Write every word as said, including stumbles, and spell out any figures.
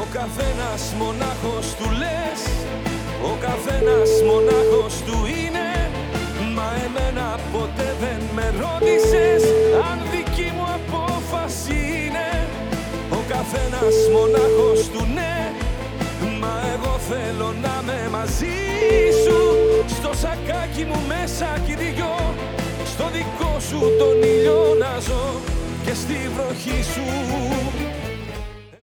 καθένας μονάχος του λες, ο καθένας μονάχος του είναι. Μα εμένα ποτέ δεν με ρώτησες αν δική μου απόφαση είναι. Ο καθένας μονάχος του ναι, μα εγώ θέλω να είμαι μαζί σου. Στο σακάκι μου μέσα κι οι δυο, στο δικό σου τον ήλιο να ζω και στη βροχή σου.